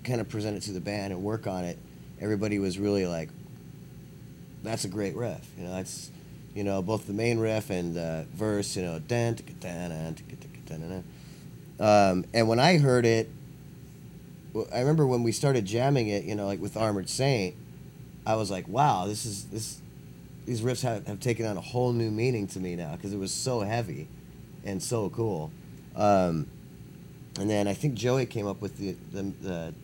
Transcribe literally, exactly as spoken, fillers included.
kind of present it to the band and work on it, everybody was really like, "That's a great riff." You know, that's, you know, both the main riff and the verse. You know, dan dan dan. Um, and when I heard it, well, I remember when we started jamming it. You know, like with Armored Saint, I was like, "Wow, this is this." These riffs have, have taken on a whole new meaning to me now because it was so heavy and so cool. Um, and then I think Joey came up with the the, the